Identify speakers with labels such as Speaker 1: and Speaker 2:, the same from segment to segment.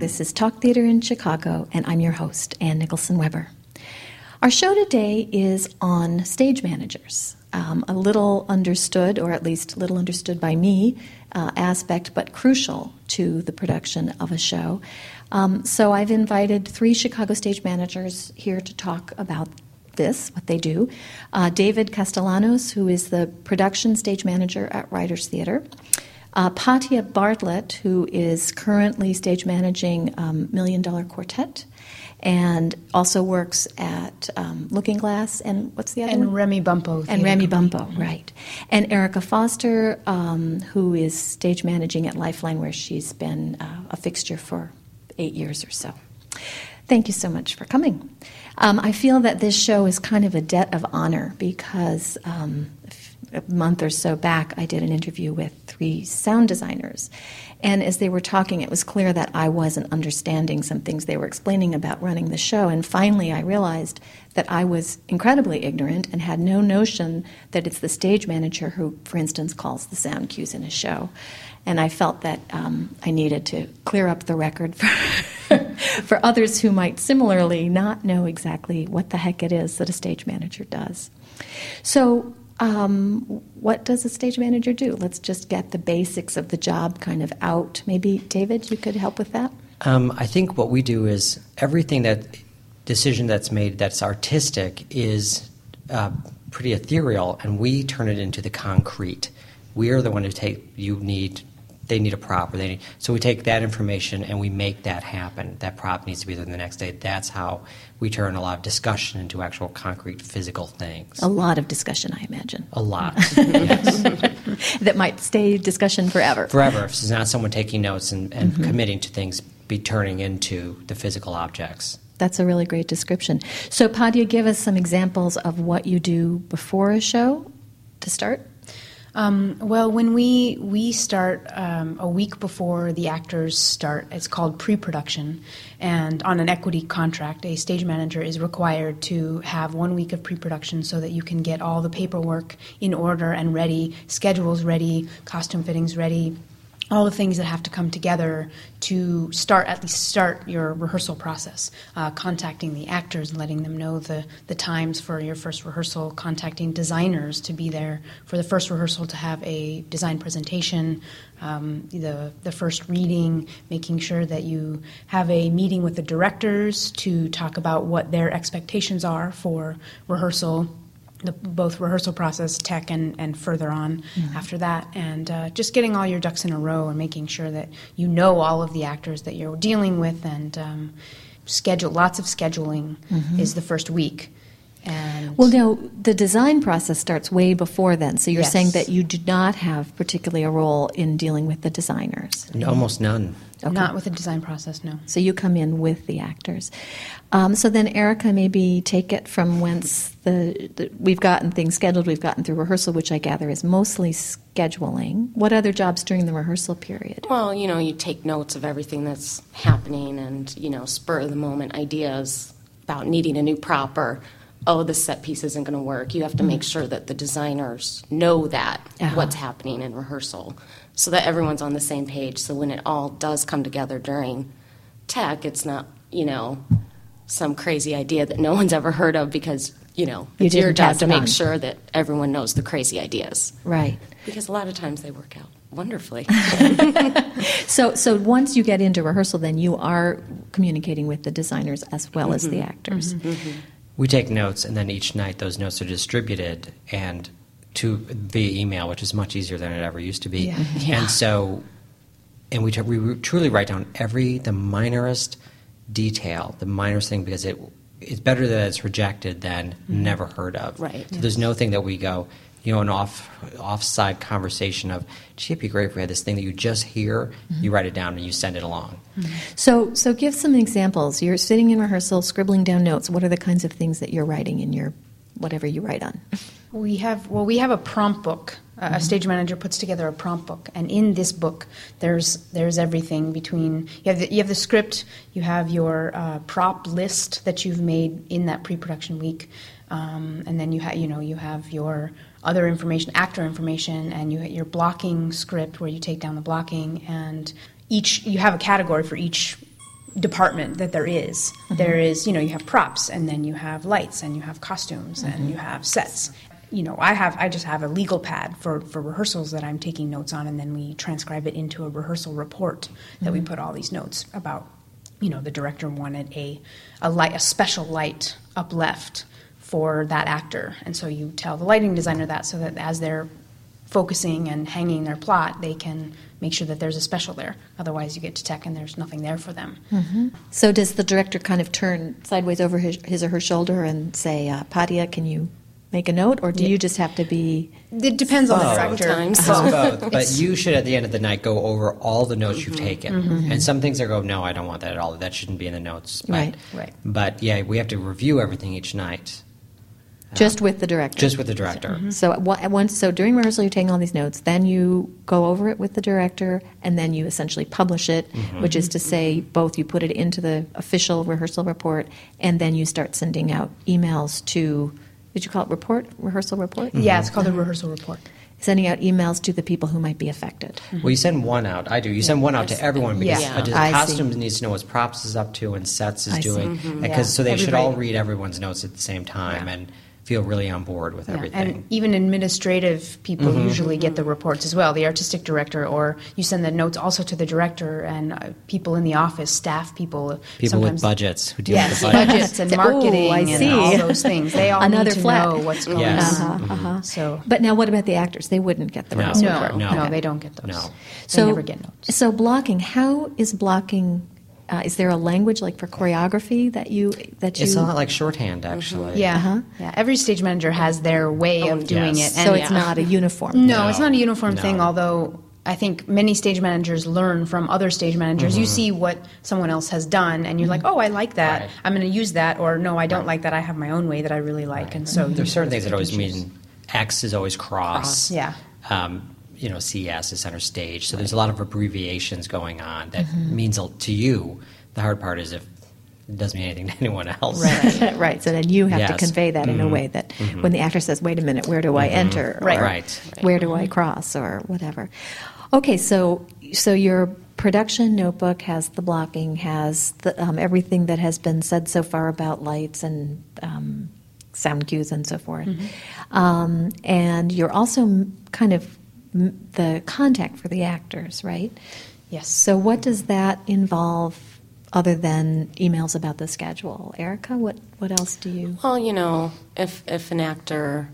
Speaker 1: This is Talk Theater in Chicago, and I'm your host, Ann Nicholson Weber. Our show today is on stage managers, a little understood, or at least little understood by me, aspect, but crucial to the production of a show. So I've invited 3 Chicago stage managers here to talk about this, what they do. David Castellanos, who is the production stage manager at Writers Theater. Patia Bartlett, who is currently stage managing Million Dollar Quartet, and also works at Looking Glass, and what's the other one?
Speaker 2: And Remy Bumpo.
Speaker 1: And Remy Bumpo, right. And Erica Foster, who is stage managing at Lifeline, where she's been a fixture for 8 years or so. Thank you so much for coming. I feel that this show is kind of a debt of honor because a month or so back, I did an interview with 3 sound designers. And as they were talking, it was clear that I wasn't understanding some things they were explaining about running the show. And finally, I realized that I was incredibly ignorant and had no notion that it's the stage manager who, for instance, calls the sound cues in a show. And I felt that I needed to clear up the record for others who might similarly not know exactly what the heck it is that a stage manager does. So, what does a stage manager do? Let's just get the basics of the job kind of out. Maybe, David, you could help with that?
Speaker 3: I think what we do is everything decision that's made that's artistic is pretty ethereal, and we turn it into the concrete. We are the one who they need a prop, so we take that information and we make that happen. That prop needs to be there the next day. That's how we turn a lot of discussion into actual concrete physical things.
Speaker 1: A lot of discussion, I imagine.
Speaker 3: A lot, yes.
Speaker 1: That might stay discussion forever.
Speaker 3: Forever. If it's not someone taking notes and committing to things be turning into the physical objects.
Speaker 1: That's a really great description. So, Patia, give us some examples of what you do before a show to start.
Speaker 2: Well, when we start a week before the actors start, it's called pre-production, and on an equity contract, a stage manager is required to have 1 week of pre-production so that you can get all the paperwork in order and ready, schedules ready, costume fittings ready, all the things that have to come together to at least start your rehearsal process, contacting the actors and letting them know the times for your first rehearsal, contacting designers to be there for the first rehearsal to have a design presentation, the first reading, making sure that you have a meeting with the directors to talk about what their expectations are for rehearsal, both rehearsal process, tech, and further on after that, and just getting all your ducks in a row and making sure that you know all of the actors that you're dealing with, and lots of scheduling is the first week. And
Speaker 1: well, now, the design process starts way before then, so you're
Speaker 2: Yes.
Speaker 1: saying that you do not have particularly a role in dealing with the designers.
Speaker 3: Almost none.
Speaker 1: Okay.
Speaker 2: Not with the design process, no.
Speaker 1: So you come in with the actors. So then, Erica, maybe take it from whence we've gotten things scheduled, we've gotten through rehearsal, which I gather is mostly scheduling. What other jobs during the rehearsal period?
Speaker 4: Well, you take notes of everything that's happening and, spur-of-the-moment ideas about needing a new prop or, this set piece isn't going to work. You have to make sure that the designers know that, what's happening in rehearsal, so that everyone's on the same page. So when it all does come together during tech, it's not, some crazy idea that no one's ever heard of because, it's your job to make sure that everyone knows the crazy ideas.
Speaker 1: Right.
Speaker 4: Because a lot of times they work out wonderfully.
Speaker 1: So once you get into rehearsal, then you are communicating with the designers as well as the actors.
Speaker 3: We take notes, and then each night those notes are distributed and via email, which is much easier than it ever used to be.
Speaker 1: Yeah.
Speaker 3: And we truly write down the minorest detail, the minorest thing, because it's better that it's rejected than never heard of.
Speaker 4: Right.
Speaker 3: So there's no thing that we go, an offside conversation of, gee, it'd be great if we had this thing that you just hear, you write it down and you send it along.
Speaker 1: So give some examples. You're sitting in rehearsal, scribbling down notes. What are the kinds of things that you're writing in your whatever you write on?
Speaker 2: We have a prompt book. A stage manager puts together a prompt book, and in this book, there's everything between you have the script, you have your prop list that you've made in that pre-production week, and then you have your other information, actor information, and your blocking script where you take down the blocking, and you have a category for each department that there is. There is, you have props, and then you have lights, and you have costumes, and you have sets. I just have a legal pad for rehearsals that I'm taking notes on, and then we transcribe it into a rehearsal report that we put all these notes about. The director wanted a special light up left for that actor, and so you tell the lighting designer that, so that as they're focusing and hanging their plot, they can make sure that there's a special there. Otherwise, you get to tech and there's nothing there for them.
Speaker 1: So does the director kind of turn sideways over his or her shoulder and say, Padia, can you make a note, or do you just have to be...
Speaker 2: It depends on the director.
Speaker 4: Sometimes.
Speaker 3: Both. But you should, at the end of the night, go over all the notes you've taken. And some things I go, no, I don't want that at all. That shouldn't be in the notes. But,
Speaker 1: Right.
Speaker 3: But yeah, we have to review everything each night.
Speaker 1: Just with the director?
Speaker 3: Just with the director.
Speaker 1: So during rehearsal, you're taking all these notes, then you go over it with the director, and then you essentially publish it, which is to say both you put it into the official rehearsal report, and then you start sending out emails to... Did you call it rehearsal report?
Speaker 2: Yeah, it's called a rehearsal report.
Speaker 1: Sending out emails to the people who might be affected.
Speaker 3: Well, you send one out. I do. You send one out to everyone because
Speaker 1: I
Speaker 3: costumes
Speaker 1: see.
Speaker 3: needs to know what props is up to and sets is
Speaker 1: I see.
Speaker 3: doing. So they should all read everyone's notes at the same time and feel really on board with everything.
Speaker 2: And even administrative people usually get the reports as well, the artistic director, or you send the notes also to the director and people in the office, staff people.
Speaker 3: People with budgets who deal with the budget.
Speaker 2: Budgets and marketing
Speaker 1: I see.
Speaker 2: and all those things. They all
Speaker 1: Another
Speaker 2: need to
Speaker 1: flat.
Speaker 2: know what's going
Speaker 3: Yes.
Speaker 2: on. So
Speaker 1: But now what about the actors? They wouldn't get the rehearsal report.
Speaker 2: no, they don't get those.
Speaker 3: No.
Speaker 2: They never get notes.
Speaker 1: So blocking, how is blocking... is there a language like for choreography that you?
Speaker 3: It's a lot like shorthand, actually.
Speaker 2: Yeah, Every stage manager has their way of doing
Speaker 3: yes.
Speaker 2: it. And
Speaker 1: So it's not a uniform.
Speaker 2: No, it's not a uniform
Speaker 3: No.
Speaker 2: thing, although I think many stage managers learn from other stage managers. You see what someone else has done, and you're like, oh, I like that.
Speaker 3: Right.
Speaker 2: I'm going to use that, or no, I don't like that. I have my own way that I really like. And so
Speaker 3: There's certain things that always mean X is always cross.
Speaker 2: Yeah.
Speaker 3: CS is center stage. So there's a lot of abbreviations going on that means to you. The hard part is if it doesn't mean anything to anyone else.
Speaker 1: Right. So then you have to
Speaker 3: Yes.
Speaker 1: convey that in a way that when the actor says, wait a minute, where do I enter? Or
Speaker 3: Right.
Speaker 1: where do I cross? Or whatever. Okay, so your production notebook has the blocking, has the, everything that has been said so far about lights and sound cues and so forth. And you're also kind of the contact for the actors, right?
Speaker 2: Yes.
Speaker 1: So what does that involve other than emails about the schedule? Erica, what else do you...
Speaker 4: Well, if an actor,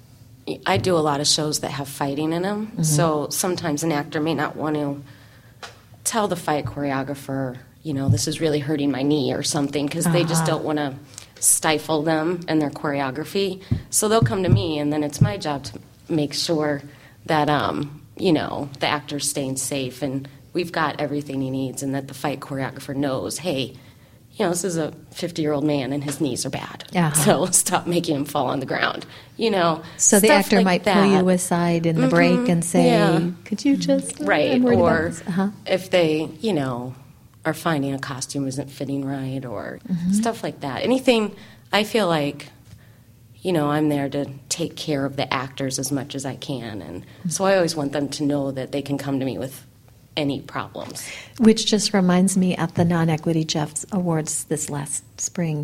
Speaker 4: I do a lot of shows that have fighting in them, so sometimes an actor may not want to tell the fight choreographer, this is really hurting my knee or something, because they just don't want to stifle them in their choreography. So they'll come to me, and then it's my job to make sure that, the actor's staying safe and we've got everything he needs, and that the fight choreographer knows, hey, this is a 50-year-old man and his knees are bad. So stop making him fall on the ground.
Speaker 1: So the actor
Speaker 4: like
Speaker 1: might
Speaker 4: that.
Speaker 1: pull you aside in the break and say, could you just...
Speaker 4: Right,
Speaker 1: I'm worried about
Speaker 4: or
Speaker 1: this."
Speaker 4: if they, are finding a costume isn't fitting right or stuff like that. Anything, I feel like, I'm there to take care of the actors as much as I can. And so I always want them to know that they can come to me with any problems.
Speaker 1: Which just reminds me at the Non-Equity Jeffs Awards this last spring,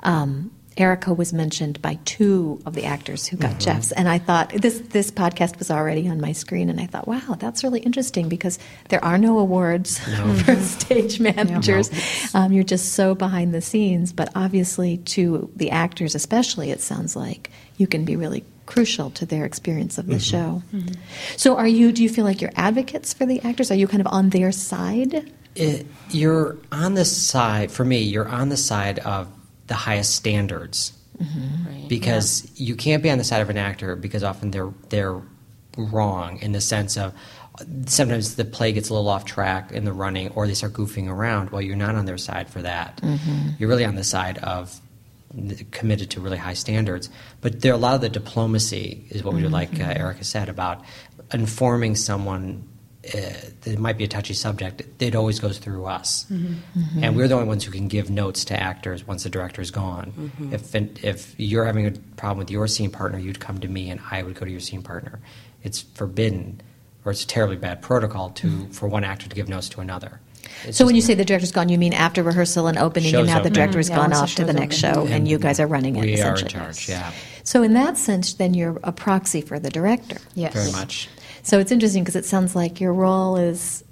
Speaker 1: Erica was mentioned by 2 of the actors who got Jeffs. And I thought, this podcast was already on my screen, and I thought, wow, that's really interesting because there are no awards for stage managers. You're just so behind the scenes, but obviously to the actors especially, it sounds like you can be really crucial to their experience of the show. So do you feel like you're advocates for the actors? Are you kind of on their side?
Speaker 3: You're on the side, for me, you're on the side of the highest standards,
Speaker 4: Right.
Speaker 3: because you can't be on the side of an actor because often they're wrong in the sense of sometimes the play gets a little off track in the running or they start goofing around. Well, you're not on their side for that. You're really on the side of committed to really high standards. But there a lot of the diplomacy is what we would like Erica said about informing someone. It might be a touchy subject. It always goes through us, and we're the only ones who can give notes to actors once the director's gone. If you're having a problem with your scene partner, you'd come to me, and I would go to your scene partner. It's forbidden, or it's a terribly bad protocol for one actor to give notes to another. It's
Speaker 1: So when you
Speaker 3: just-
Speaker 1: say the director's gone, you mean after rehearsal and opening, and
Speaker 3: Show's
Speaker 1: now the
Speaker 3: over.
Speaker 1: director's
Speaker 2: Yeah,
Speaker 1: gone
Speaker 2: once the
Speaker 1: off to the
Speaker 2: show's
Speaker 1: next
Speaker 2: over.
Speaker 1: show, and you guys are running it,
Speaker 3: we are in
Speaker 1: essentially.
Speaker 3: charge, yeah,
Speaker 1: So in that sense, then you're a proxy for the director.
Speaker 2: Yes.
Speaker 3: very much.
Speaker 1: So it's interesting because it sounds like your role is.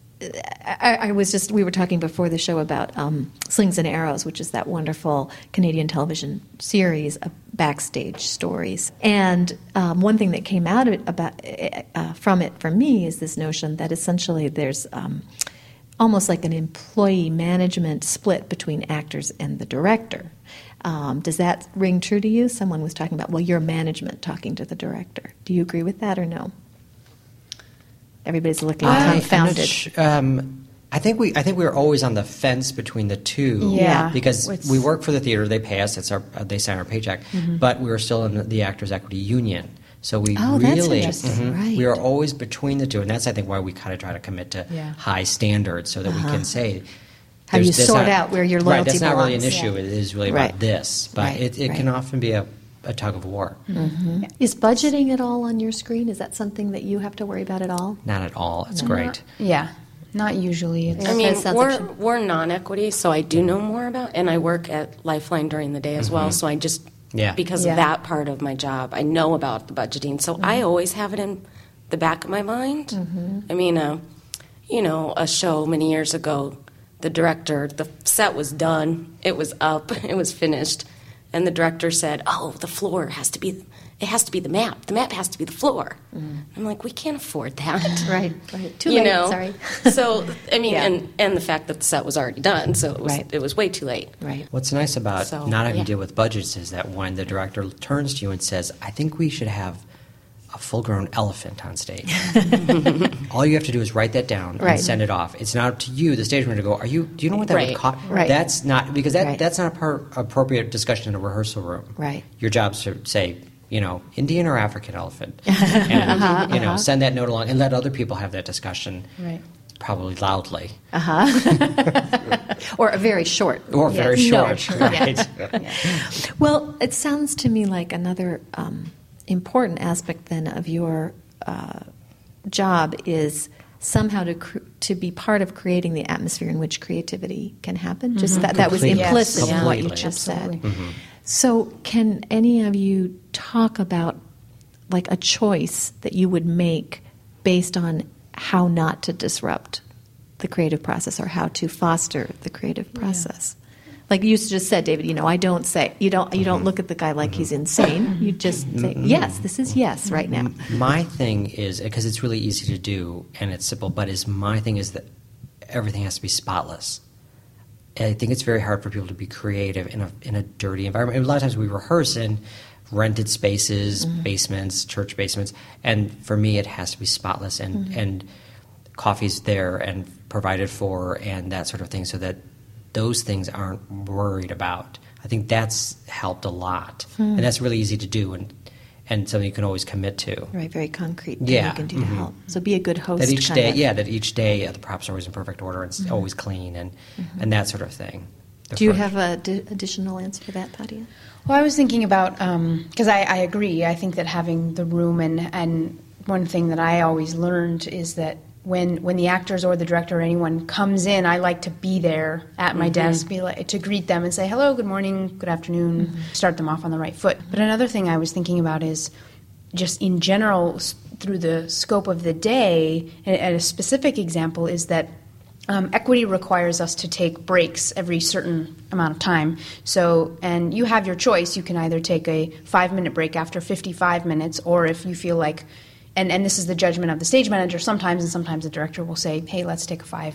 Speaker 1: We were talking before the show about Slings and Arrows, which is that wonderful Canadian television series of backstage stories. And one thing that came out of it from it for me is this notion that essentially there's almost like an employee management split between actors and the director. Does that ring true to you? Someone was talking about, well, your management talking to the director. Do you agree with that or no? Everybody's looking confounded.
Speaker 3: I think we were always on the fence between the two.
Speaker 2: Yeah.
Speaker 3: Because
Speaker 2: It's-
Speaker 3: we work for the theater, they pay us, they sign our paycheck, but we were still in the Actors Equity Union. So we
Speaker 1: Oh, that's
Speaker 3: really,
Speaker 1: interesting. Right.
Speaker 3: we are always between the two, and that's I think why we kind of try to commit to
Speaker 2: Yeah.
Speaker 3: high standards so that we can say.
Speaker 1: How do you
Speaker 3: that's
Speaker 1: sort
Speaker 3: not-
Speaker 1: out where your
Speaker 3: Right,
Speaker 1: loyalty
Speaker 3: that's not really an
Speaker 1: belongs.
Speaker 3: issue.
Speaker 2: Yeah.
Speaker 3: It is really
Speaker 1: Right.
Speaker 3: about this, but
Speaker 1: Right,
Speaker 3: it can
Speaker 1: right.
Speaker 3: often be a tug of war.
Speaker 1: Is budgeting at all on your screen? Is that something that you have to worry about at all?
Speaker 3: Not at all. It's great.
Speaker 2: Yeah, not usually. It's,
Speaker 4: I
Speaker 1: Okay,
Speaker 4: mean,
Speaker 1: sounds like
Speaker 4: we're non-equity, so I do know more about, and I work at Lifeline during the day as well, so I just,
Speaker 3: Yeah.
Speaker 4: because
Speaker 2: Yeah.
Speaker 4: of that part of my job, I know about the budgeting, so I always have it in the back of my mind. I mean, a show many years ago, the director, the set was done, it was up, it was finished, and the director said, "Oh, the floor has to be the map. The map has to be the floor." I'm like, we can't afford that.
Speaker 1: Right, right. Too
Speaker 4: You
Speaker 1: late,
Speaker 4: know?
Speaker 1: sorry.
Speaker 4: So, I mean,
Speaker 1: Yeah.
Speaker 4: and the fact that the set was already done, so
Speaker 1: Right.
Speaker 4: it was way too late.
Speaker 1: Right.
Speaker 3: What's nice about
Speaker 4: So,
Speaker 3: not having
Speaker 4: yeah.
Speaker 3: to deal with budgets is that when the director turns to you and says, "I think we should have a full-grown elephant on stage," all you have to do is write that down
Speaker 1: Right.
Speaker 3: and send it off. It's not up to you, the stage manager, to go, "Do you know what that would
Speaker 4: Right.
Speaker 3: cost?"
Speaker 1: Right.
Speaker 3: That's not because
Speaker 1: Right.
Speaker 3: that's not appropriate discussion in a rehearsal room.
Speaker 1: Right.
Speaker 3: Your job's to say, Indian or African elephant, and send that note along and let other people have that discussion.
Speaker 2: Right.
Speaker 3: Probably loudly
Speaker 1: Or a very short.
Speaker 3: or very
Speaker 1: No.
Speaker 3: short. Right.
Speaker 1: Well, it sounds to me like another important aspect then of your job is somehow to be part of creating the atmosphere in which creativity can happen. Just that was
Speaker 3: Completely.
Speaker 1: implicit in what you
Speaker 3: Completely.
Speaker 1: just said.
Speaker 2: Absolutely.
Speaker 1: So, can any of you talk about like a choice that you would make based on how not to disrupt the creative process or how to foster the creative process? Like you just said, David, I don't say you don't look at the guy like he's insane. You just say, yes, this is yes right now.
Speaker 3: My thing is, because it's really easy to do and it's simple, but my thing is that everything has to be spotless. And I think it's very hard for people to be creative in a dirty environment. And a lot of times we rehearse in rented spaces, basements, church basements, and for me it has to be spotless and coffee's there and provided for and that sort of thing, so that those things aren't worried about. I think that's helped a lot, and that's really easy to do and something you can always commit to.
Speaker 1: Right, very concrete thing
Speaker 3: Yeah,
Speaker 1: you can do to help. So be a good host.
Speaker 3: That each
Speaker 1: kind
Speaker 3: day,
Speaker 1: of.
Speaker 3: that each day the props are always in perfect order and it's always clean and that sort of thing.
Speaker 1: Do you have an additional answer for that, Padia?
Speaker 2: Well, I was thinking about, because I agree, I think that having the room and one thing that I always learned is that when the actors or the director or anyone comes in, I like to be there at my desk, to greet them and say, hello, good morning, good afternoon, start them off on the right foot. But another thing I was thinking about is just in general, through the scope of the day, and a specific example is that equity requires us to take breaks every certain amount of time. So, and you have your choice. You can either take a 5-minute break after 55 minutes, or if you feel like, and this is the judgment of the stage manager sometimes, and sometimes the director will say, hey, let's take a 5.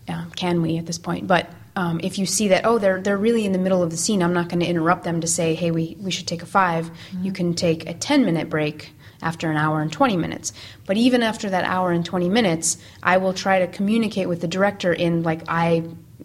Speaker 2: Can we at this point? But if you see that, they're really in the middle of the scene, I'm not going to interrupt them to say, hey, we should take a 5. You can take a 10-minute break after an hour and 20 minutes. But even after that hour and 20 minutes, I will try to communicate with the director in try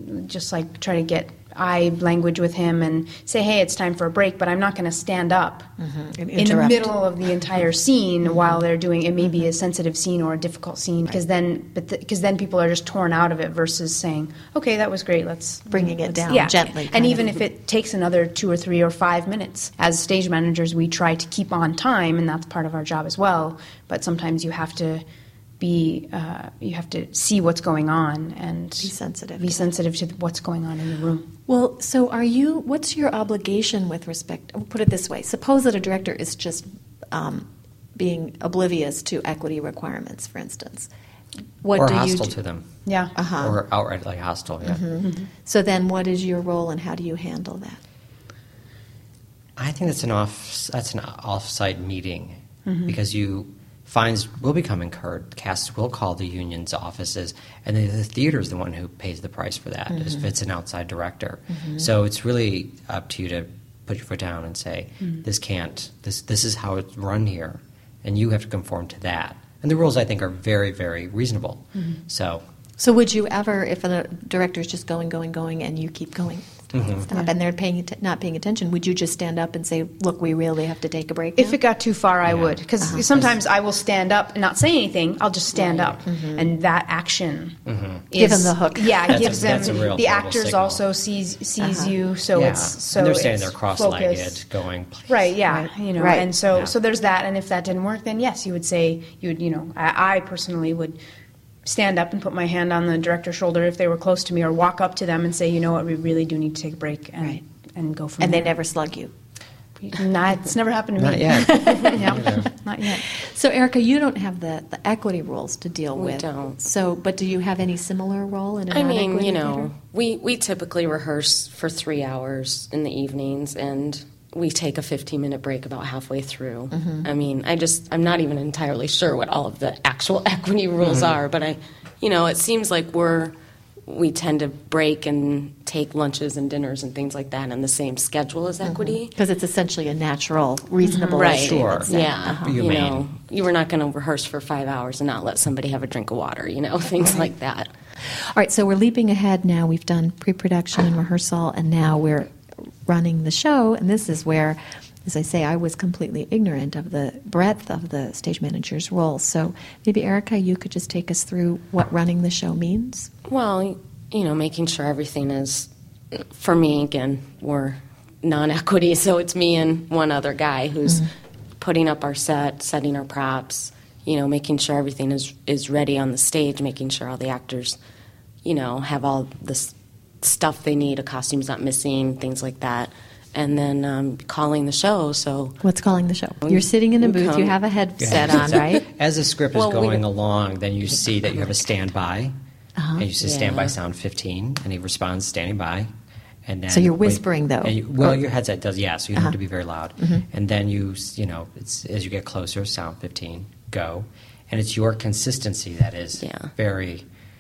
Speaker 2: to get eye language with him and say, hey, it's time for a break, but I'm not going to stand up in the
Speaker 1: interrupt.
Speaker 2: middle of the entire scene while they're doing it. May be a sensitive scene or a difficult scene, because then people are just torn out of it versus saying, okay, that was great, let's
Speaker 1: Bringing it down
Speaker 2: yeah.
Speaker 1: gently,
Speaker 2: And
Speaker 1: kind
Speaker 2: even
Speaker 1: of.
Speaker 2: if it takes another 2 or 3 or 5 minutes, as stage managers, we try to keep on time, and that's part of our job as well. But sometimes you have to you have to see what's going on and
Speaker 1: Be sensitive
Speaker 2: Be
Speaker 1: to that.
Speaker 2: sensitive to what's going on in the room.
Speaker 1: Well, so what's your obligation with respect, I'll put it this way, suppose that a director is just being oblivious to equity requirements, for instance. What
Speaker 3: or
Speaker 1: do you
Speaker 3: hostile
Speaker 1: do?
Speaker 3: to them,
Speaker 2: Yeah.
Speaker 1: Uh-huh.
Speaker 3: or outrightly hostile. Yeah.
Speaker 1: So then what is your role and how do you handle that?
Speaker 3: I think that's an off-site meeting because fines will become incurred. Casts will call the union's offices, and the theater is the one who pays the price for that if it's an outside director. So it's really up to you to put your foot down and say, this is how it's run here, and you have to conform to that. And the rules, I think, are very, very reasonable. So
Speaker 1: would you ever, if a director is just going, and you keep going, stop, and they're not paying attention, would you just stand up and say, look, we really have to take a break
Speaker 2: If
Speaker 1: now?
Speaker 2: it got too far, I
Speaker 3: Yeah.
Speaker 2: would. Because sometimes I will stand up and not say anything. I'll just stand up. And that action
Speaker 1: Give 'em the hook.
Speaker 2: Yeah,
Speaker 3: That's
Speaker 2: gives
Speaker 3: that's a
Speaker 2: them.
Speaker 3: real
Speaker 2: The
Speaker 3: horrible
Speaker 2: actors
Speaker 3: signal.
Speaker 2: also sees you, so
Speaker 3: yeah.
Speaker 2: it's so
Speaker 3: and they're standing
Speaker 2: it's
Speaker 3: there cross-legged,
Speaker 2: focused.
Speaker 3: going.
Speaker 2: Right, yeah,
Speaker 1: Right.
Speaker 2: you know,
Speaker 1: Right.
Speaker 2: and so
Speaker 3: Yeah.
Speaker 2: so there's that, and if that didn't work, then yes, you would say I personally would stand up and put my hand on the director's shoulder if they were close to me, or walk up to them and say, you know what, we really do need to take a break and
Speaker 1: Right.
Speaker 2: and go from
Speaker 1: And
Speaker 2: there.
Speaker 1: they never slug you.
Speaker 2: It's never happened to
Speaker 3: Not
Speaker 2: me.
Speaker 3: yet.
Speaker 2: Yeah, not yet.
Speaker 1: So, Erica, you don't have the equity rules to deal
Speaker 4: We
Speaker 1: with.
Speaker 4: don't.
Speaker 1: So, but do you have any similar role in a
Speaker 4: I
Speaker 1: non-equity
Speaker 4: mean,
Speaker 1: theater?
Speaker 4: we typically rehearse for 3 hours in the evenings, and we take a 15-minute break about halfway through. I mean, I'm not even entirely sure what all of the actual equity rules are, but it seems like we tend to break and take lunches and dinners and things like that on the same schedule as equity.
Speaker 1: Because it's essentially a natural, reasonable
Speaker 4: Right.
Speaker 1: escape,
Speaker 3: Sure.
Speaker 1: let's say.
Speaker 4: Yeah.
Speaker 3: Humane.
Speaker 4: You were not going to rehearse for 5 hours and not let somebody have a drink of water, things like that.
Speaker 1: All right, so we're leaping ahead now. We've done pre-production and rehearsal, and now we're running the show. And this is where, as I say, I was completely ignorant of the breadth of the stage manager's role. So maybe, Erica, you could just take us through what running the show means?
Speaker 4: Well, making sure everything is, for me, again, we're non-equity, so it's me and one other guy who's putting up our set, setting our props, making sure everything is ready on the stage, making sure all the actors, have all the stuff they need, a costume's not missing, things like that. And then calling the show, so...
Speaker 1: What's calling the show? You're sitting in a booth, you have a headset on, right?
Speaker 3: As the script is
Speaker 4: Well,
Speaker 3: going along, then you see that you have a standby, and you see
Speaker 4: Yeah.
Speaker 3: standby sound 15, and he responds standing by. And then
Speaker 1: So you're whispering, though?
Speaker 3: Your headset does, yeah, so you don't have to be very loud. And then it's as you get closer, sound 15, go. And it's your consistency that is very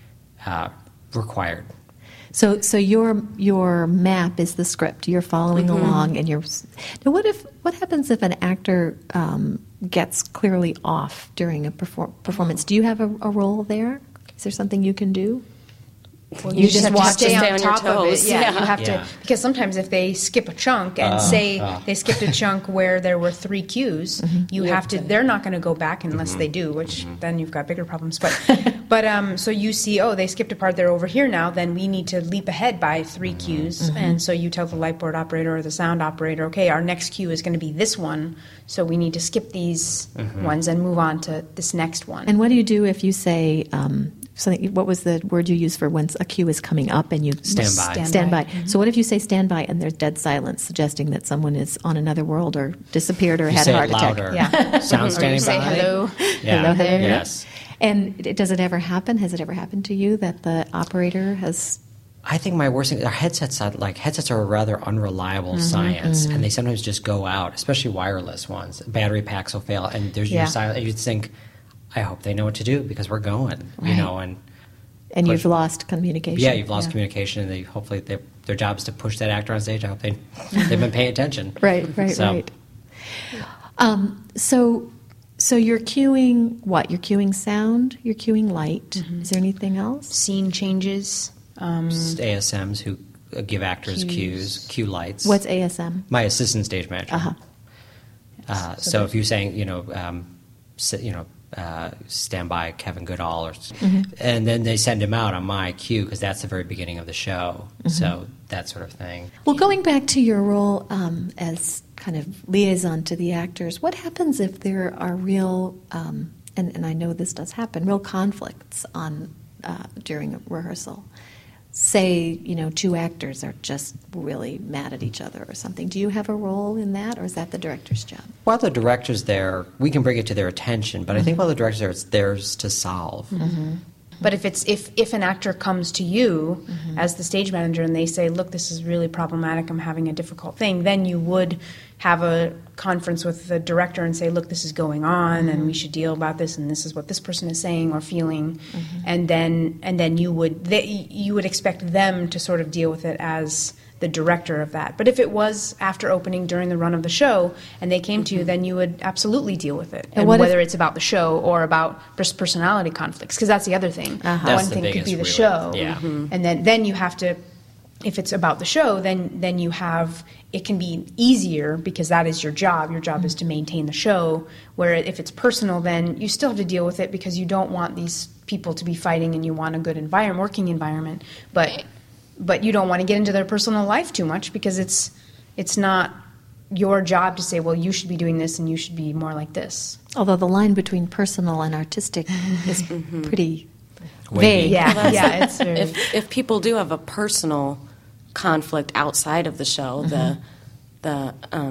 Speaker 3: required.
Speaker 1: So your map is the script. You're following along, and now. What happens if an actor gets clearly off during a performance? Do you have a role there? Is there something you can do?
Speaker 2: Well,
Speaker 4: You just
Speaker 2: have to
Speaker 4: watch
Speaker 2: stay
Speaker 4: and stay
Speaker 2: on
Speaker 4: on your
Speaker 2: top of it.
Speaker 4: toes.
Speaker 2: Yeah,
Speaker 4: Yeah.
Speaker 2: you have
Speaker 3: Yeah.
Speaker 2: to, because sometimes if they skip a chunk and say they skipped a chunk where there were 3 cues, you have to. They're not going to go back unless they do, which then you've got bigger problems. But so you see, they skipped a part. They're over here now. Then we need to leap ahead by 3 cues, and so you tell the light board operator or the sound operator, okay, our next cue is going to be this one, so we need to skip these ones and move on to this next one.
Speaker 1: And what do you do if you say something? What was the word you use for when a cue is coming up and you
Speaker 3: Stand by.
Speaker 1: Stand by. So what if you say stand by and there's dead silence, suggesting that someone is on another world or disappeared or
Speaker 3: You
Speaker 1: had
Speaker 3: say
Speaker 1: a heart
Speaker 3: it
Speaker 1: attack?
Speaker 3: louder.
Speaker 2: Yeah.
Speaker 3: Sound
Speaker 2: Or
Speaker 3: standing
Speaker 2: you say
Speaker 3: by.
Speaker 2: hello.
Speaker 3: Yeah.
Speaker 1: Hello, hello.
Speaker 3: Yes.
Speaker 1: And does it ever happen? Has it ever happened to you that the operator has?
Speaker 3: I think my worst thing, our headsets are a rather unreliable science, and they sometimes just go out, especially wireless ones. Battery packs will fail, and there's your silent. You'd think, I hope they know what to do because we're going,
Speaker 1: Right. And
Speaker 3: Push.
Speaker 1: you've lost communication.
Speaker 3: Yeah, you've lost communication, and hopefully their job is to push that actor on stage. I hope they've been paying attention.
Speaker 1: Right.
Speaker 3: So-
Speaker 1: So you're cueing what? You're cueing sound. You're cueing light. Is there anything else?
Speaker 2: Scene changes.
Speaker 3: ASMs who give actors cues, cue lights.
Speaker 1: What's ASM?
Speaker 3: My assistant stage manager.
Speaker 1: Uh-huh.
Speaker 3: So if you're saying, stand by Kevin Goodall, and then they send him out on my cue because that's the very beginning of the show. So that sort of thing.
Speaker 1: Well, going back to your role as kind of liaison to the actors, what happens if there are real and I know this does happen, real conflicts on during a rehearsal. Say, two actors are just really mad at each other or something. Do you have a role in that, or is that the director's job?
Speaker 3: While the director's there, we can bring it to their attention, but I think while the director's there, it's theirs to solve.
Speaker 2: But if an actor comes to you as the stage manager and they say, look, this is really problematic, I'm having a difficult thing, then you would have a conference with the director and say, look, this is going on and we should deal about this, and this is what this person is saying or feeling. And then you would expect them to sort of deal with it as the director of that. But if it was after opening during the run of the show and they came to you, then you would absolutely deal with it. And whether it's about the show or about personality conflicts, because that's the other thing. One thing could be the show.
Speaker 3: Yeah.
Speaker 2: And then you have to, if it's about the show, then you have, it can be easier because that is your job. Your job is to maintain the show. Where if it's personal, then you still have to deal with it because you don't want these people to be fighting and you want a good working environment. But you don't want to get into their personal life too much because it's not your job to say, well, you should be doing this and you should be more like this.
Speaker 1: Although the line between personal and artistic is pretty
Speaker 3: Wavy.
Speaker 1: vague.
Speaker 2: Yeah, it's very...
Speaker 4: If people do have a personal conflict outside of the show, the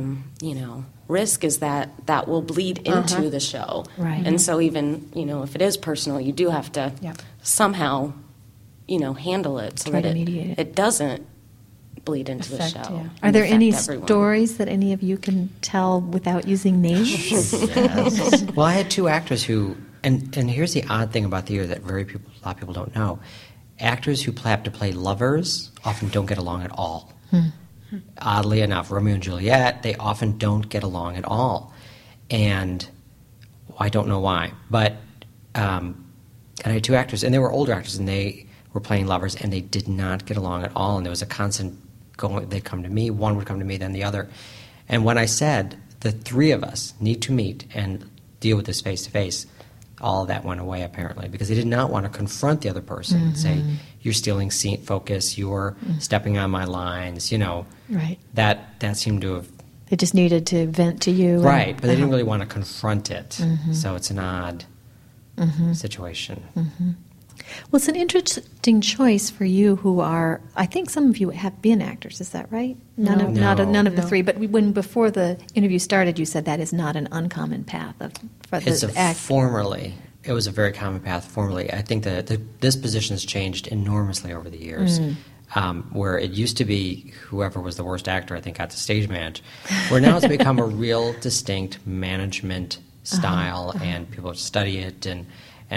Speaker 4: risk is that will bleed into the show.
Speaker 1: Right.
Speaker 4: And so even, if it is personal, you do have to somehow, handle it so
Speaker 1: Try
Speaker 4: that
Speaker 1: to mediate it.
Speaker 4: it doesn't bleed into the
Speaker 2: Affect,
Speaker 4: show.
Speaker 2: yeah.
Speaker 4: and
Speaker 1: Are there any
Speaker 4: affect everyone.
Speaker 1: stories that any of you can tell without using names?
Speaker 3: Yes. Well, I had two actors who, and here's the odd thing about theater that a lot of people don't know. Actors who have to play lovers often don't get along at all. Oddly enough, Romeo and Juliet, they often don't get along at all. And I don't know why. But and I had two actors, and they were older actors, and they were playing lovers, and they did not get along at all. And there was a constant going, they'd come to me, one would come to me, then the other. And when I said, the three of us need to meet and deal with this face-to-face, all of that went away, apparently, because they did not want to confront the other person and say, you're stealing scene focus, you're stepping on my lines,
Speaker 1: Right.
Speaker 3: That seemed to have...
Speaker 1: They just needed to vent to you.
Speaker 3: Right, but they didn't really want to confront it. So it's an odd situation.
Speaker 1: Well, it's an interesting choice for you who are, I think some of you have been actors, is that right? None of the three, but before the interview started, you said that is not an uncommon path for the act.
Speaker 3: It was a very common path formerly. I think that this position has changed enormously over the years, where it used to be whoever was the worst actor, I think, got to stage manage, where now it's become a real distinct management style, and people study it and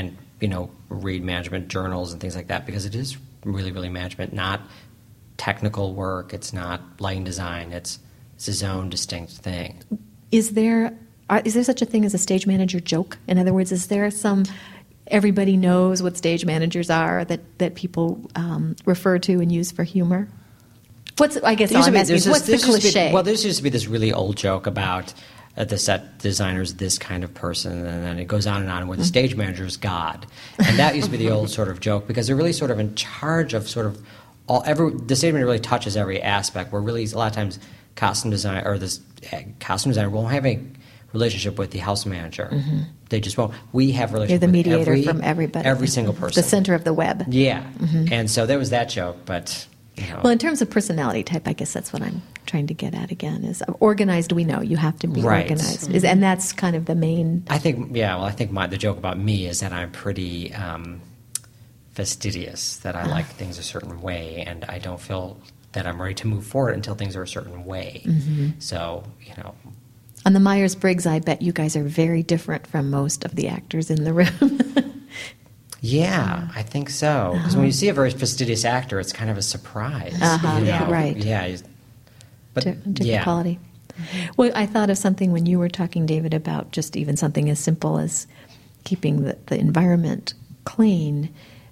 Speaker 3: read management journals and things like that, because it is really, really management, not technical work. It's not lighting design. It's its own distinct thing.
Speaker 1: Is there such a thing as a stage manager joke? In other words, is there some everybody knows what stage managers are that people refer to and use for humor? What's the cliche?
Speaker 3: Well, there used to be this really old joke about the set designer's this kind of person, and then it goes on and on, where the stage manager is God. And that used to be the old sort of joke, because they're really sort of in charge of sort of the stage manager really touches every aspect, where really a lot of times costume designer won't have a relationship with the house manager. They just won't. We have a relationship
Speaker 1: You're the
Speaker 3: with
Speaker 1: mediator from everybody.
Speaker 3: every single person.
Speaker 1: The center of the web.
Speaker 3: Yeah. And so there was that joke, but...
Speaker 1: Well, in terms of personality type, I guess that's what I'm trying to get at again, is organized, we know. You have to be
Speaker 3: Right.
Speaker 1: organized. And that's kind of the main...
Speaker 3: I think the joke about me is that I'm pretty fastidious, that I like things a certain way, and I don't feel that I'm ready to move forward until things are a certain way. So,
Speaker 1: On the Myers-Briggs, I bet you guys are very different from most of the actors in the room.
Speaker 3: Yeah, I think so. Because when you see a very fastidious actor, it's kind of a surprise.
Speaker 1: Right.
Speaker 3: Yeah. But
Speaker 1: Different quality. Well, I thought of something when you were talking, David, about just even something as simple as keeping the environment clean.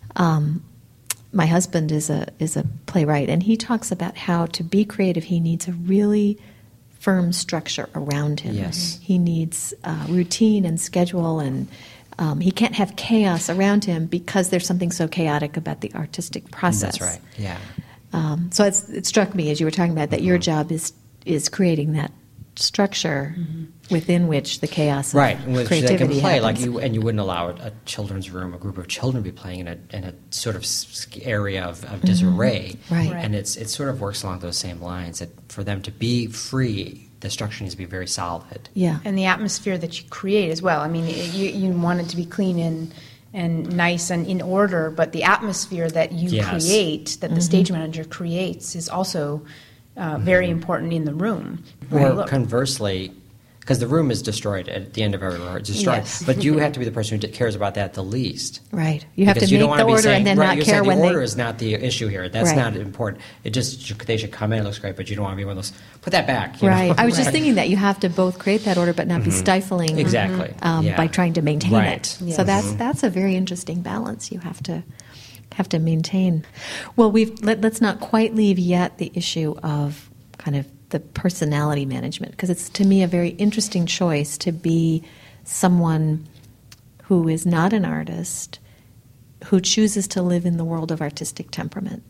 Speaker 1: My husband is a playwright, and he talks about how to be creative, he needs a really firm structure around him.
Speaker 3: Yes.
Speaker 1: He needs routine and schedule, and he can't have chaos around him because there's something so chaotic about the artistic process.
Speaker 3: That's right, yeah.
Speaker 1: So it struck me as you were talking about that your job is creating structure within which the chaos of
Speaker 3: Right, in which they can
Speaker 1: creativity
Speaker 3: play
Speaker 1: happens.
Speaker 3: and you wouldn't allow a children's room, a group of children to be playing in a sort of area of disarray.
Speaker 1: Right.
Speaker 3: And it sort of works along those same lines, that for them to be free, the structure needs to be very solid.
Speaker 1: Yeah.
Speaker 2: And the atmosphere that you create as well. I mean, you want it to be clean and nice and in order, but the atmosphere that you
Speaker 3: Yes.
Speaker 2: create, that the stage manager creates, is also very important in the room.
Speaker 3: Or
Speaker 2: Look,
Speaker 3: conversely, because the room is destroyed at the end of every rehearsal, it's destroyed.
Speaker 2: Yes.
Speaker 3: But you have to be the person who cares about that the least.
Speaker 1: Right. You have
Speaker 3: Because
Speaker 1: to
Speaker 3: you
Speaker 1: make
Speaker 3: don't want
Speaker 1: the
Speaker 3: to be
Speaker 1: order
Speaker 3: saying,
Speaker 1: and then
Speaker 3: right,
Speaker 1: not
Speaker 3: you're
Speaker 1: care
Speaker 3: saying
Speaker 1: when
Speaker 3: the order
Speaker 1: they.
Speaker 3: is not the issue here. That's
Speaker 1: Right.
Speaker 3: not important. They should come in, it looks great, but you don't want to be one of those, put that back. you know?
Speaker 1: Right. I was just
Speaker 3: Right.
Speaker 1: thinking that you have to both create that order but not be stifling
Speaker 3: Exactly. Yeah.
Speaker 1: by trying to maintain
Speaker 3: Right.
Speaker 1: it. So that's a very interesting balance you have to maintain. Well, let's not quite leave yet the issue of kind of the personality management, because it's, to me, a very interesting choice to be someone who is not an artist, who chooses to live in the world of artistic temperament.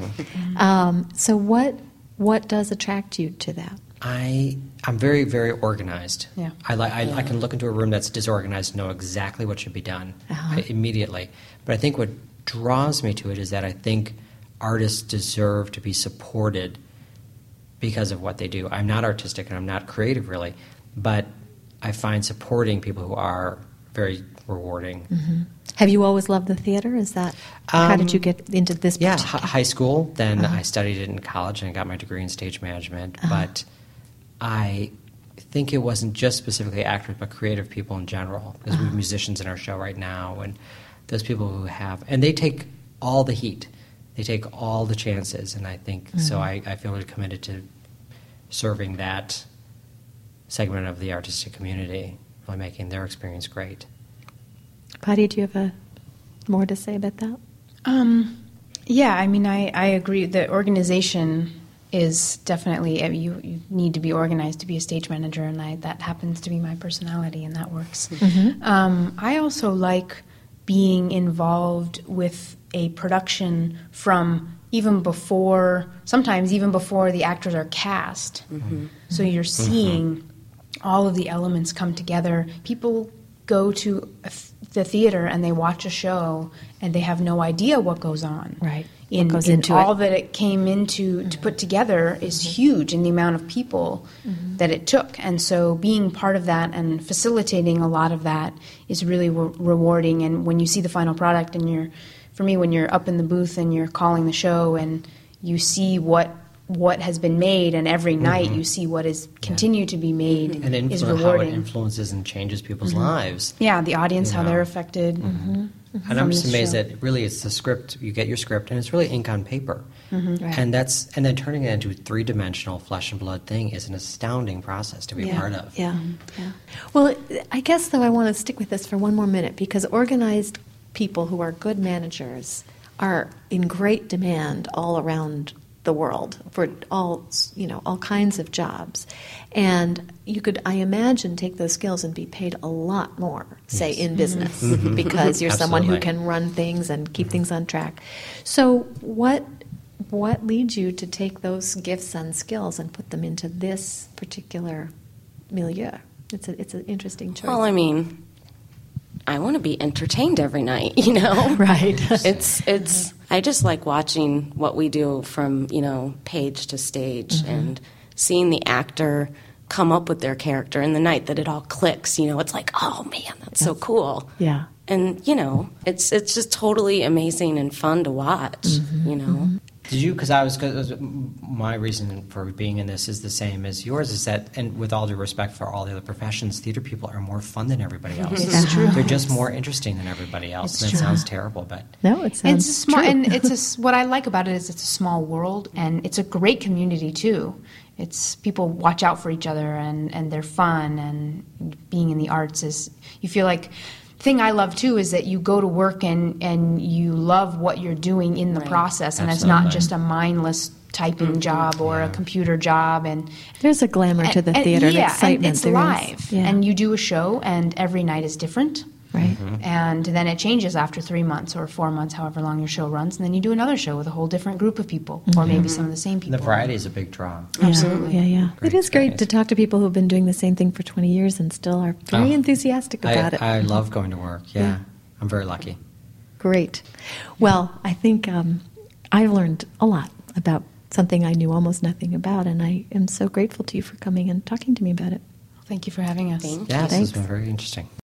Speaker 1: So what does attract you to that?
Speaker 3: I'm very, very organized.
Speaker 2: Yeah.
Speaker 3: I can look into a room that's disorganized and know exactly what should be done
Speaker 1: Uh-huh.
Speaker 3: immediately. But I think what draws me to it is that I think artists deserve to be supported because of what they do. I'm not artistic and I'm not creative really, but I find supporting people who are very rewarding.
Speaker 1: Have you always loved the theater? Is that how did you get into this?
Speaker 3: Yeah,
Speaker 1: particular?
Speaker 3: high school. Then I studied it in college and got my degree in stage management. But I think it wasn't just specifically actors, but creative people in general. Because we have musicians in our show right now, and those people who have, and they take all the heat. They take all the chances, and I think so. I feel really committed to serving that segment of the artistic community, really making their experience great.
Speaker 1: Patty, do you have more to say about that?
Speaker 2: Yeah, I mean, I agree. The organization is definitely, you need to be organized to be a stage manager, and that happens to be my personality, and that works. I also like being involved with a production from sometimes even before the actors are cast. So you're seeing all of the elements come together. People go to the theater and they watch a show and they have no idea what goes on.
Speaker 1: Right.
Speaker 2: In,
Speaker 1: What goes
Speaker 2: in
Speaker 1: into
Speaker 2: all
Speaker 1: it.
Speaker 2: that it came into to put together is huge in the amount of people that it took. And so being part of that and facilitating a lot of that is really rewarding. And when you see the final product and for me, when you're up in the booth and you're calling the show and you see what has been made, and every night you see what is continue to be made,
Speaker 3: And
Speaker 2: is
Speaker 3: how it
Speaker 2: rewarding.
Speaker 3: influences and changes people's lives.
Speaker 2: Yeah, the audience,
Speaker 3: You
Speaker 2: how
Speaker 3: know.
Speaker 2: they're affected.
Speaker 3: And I'm
Speaker 2: From
Speaker 3: just
Speaker 2: the
Speaker 3: amazed
Speaker 2: show.
Speaker 3: that really it's the script. You get your script, and it's really ink on paper,
Speaker 1: Right.
Speaker 3: and then turning it into a three-dimensional flesh and blood thing is an astounding process to be a part of.
Speaker 1: Yeah, yeah. Well, I guess, though, I want to stick with this for one more minute, because organized people who are good managers are in great demand all around the world for all kinds of jobs. And you could, I imagine, take those skills and be paid a lot more, say, in business, because you're someone who
Speaker 3: Absolutely.
Speaker 1: can run things and keep things on track. So what leads you to take those gifts and skills and put them into this particular milieu? It's an interesting choice.
Speaker 4: Well, I mean, I want to be entertained every night, you know?
Speaker 1: Right.
Speaker 4: It's I just like watching what we do from, page to stage and seeing the actor come up with their character in the night that it all clicks, it's like, oh man, that's so cool.
Speaker 1: Yeah.
Speaker 4: And, it's just totally amazing and fun to watch,
Speaker 3: Did you? Because my reason for being in this is the same as yours. Is that, and with all due respect for all the other professions, theater people are more fun than everybody else.
Speaker 1: It's true.
Speaker 3: They're just more interesting than everybody else. And that sounds terrible, but
Speaker 1: No, it sounds
Speaker 2: It's a small,
Speaker 1: true.
Speaker 2: and what I like about it is it's a small world, and it's a great community too. It's people watch out for each other, and they're fun, and being in the arts is, you feel like. Thing I love too is that you go to work and you love what you're doing in the process, and it's not
Speaker 3: Absolutely.
Speaker 2: just a mindless typing job or a computer job. And
Speaker 1: There's a glamour to the theater and excitement.
Speaker 2: and it's
Speaker 1: There is.
Speaker 2: live,
Speaker 1: Yeah.
Speaker 2: and you do a show, and every night is different.
Speaker 1: Right.
Speaker 2: And then it changes after 3 months or 4 months, however long your show runs, and then you do another show with a whole different group of people, or maybe some of the same people.
Speaker 3: The variety is a big draw.
Speaker 2: Absolutely.
Speaker 1: Yeah.
Speaker 3: Great
Speaker 1: It is great
Speaker 3: experience.
Speaker 1: to talk to people who've been doing the same thing for 20 years and still are very
Speaker 3: Oh,
Speaker 1: enthusiastic about it.
Speaker 3: I love going to work. Yeah. I'm very lucky.
Speaker 1: Great. Well, I think I've learned a lot about something I knew almost nothing about, and I am so grateful to you for coming and talking to me about it.
Speaker 2: Thank you for having us.
Speaker 4: Thank
Speaker 3: Yes,
Speaker 1: Thanks.
Speaker 3: it's been very interesting.